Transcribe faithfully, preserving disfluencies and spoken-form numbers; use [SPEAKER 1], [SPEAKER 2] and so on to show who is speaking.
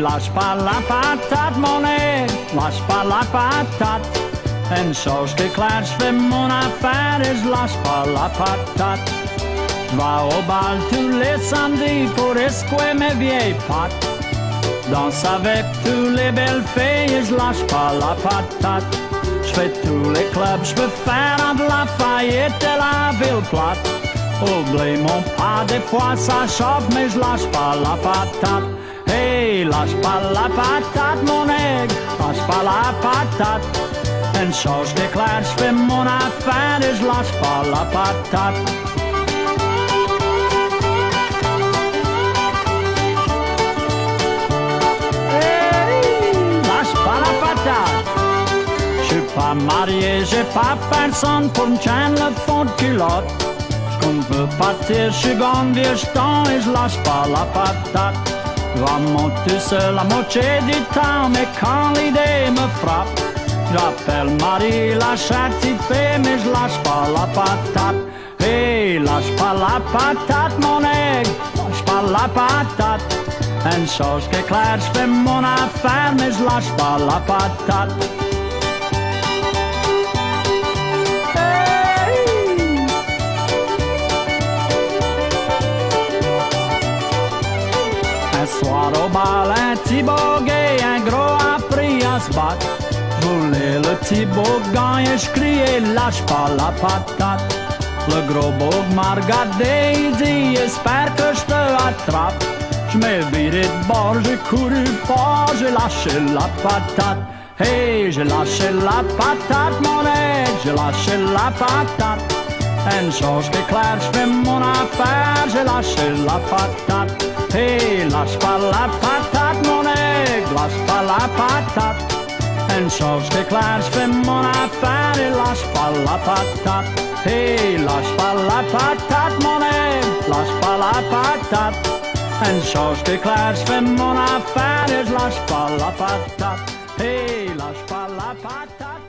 [SPEAKER 1] lâche pas la patate, mon nègre, lâche pas la patate. Une chose qui est claire, je fais mon affaire et je lâche pas la patate. Je vais au bal tous les samedis pour escouer mes vieilles pattes. Danse avec tous les belles filles et je lâche pas la patate. Je fais tous les clubs, je peux faire entre la Lafayette et la ville plate. Oublie mon pas, des fois ça chauffe, mais je lâche pas la patate. Hey, lâche pas la patate, mon nègre, lâche pas la patate. Une chose qui est claire, je fais mon affaire et je lâche pas la patate. Pas marié, j'ai pas personne pour me tienne le fond de culotte. J'compte veux partir, j'suis bon vieux jeton et j'lâche pas la patate. J'vais monter seul la moitié du temps, mais quand l'idée me frappe, j'appelle Marie la chère petite fée, mais j'lâche pas la patate. Hey, lâche pas la patate, mon nègre, lâche pas la patate. Une chose qui est claire, j'fais mon affaire, mais j'lâche pas la patate. Soir au bal, un petit boguet, un gros a pris à se battre. J'voulais le petit boguin et j'criais lâche pas la patate. Le gros bog m'a regardé, il dit espère que je te attrape. J'm'ai viré de bord, j'ai couru fort, j'ai lâché la patate. Hey, j'ai lâché la patate, mon nègre, j'ai lâché la patate. Une chose qui est claire, j'fais mon affaire, j'ai lâché la patate. Hey, lâche pas la patate, mon nègre, lâche pas la patate. Une chose qui est claire, j'fais mon affaire et lâche pas la patate. Hey, lâche pas la patate, mon nègre, lâche pas la patate. Une chose qui est claire, j'fais mon affaire et je lâche pas la patate. Hey, lâche pas la patate.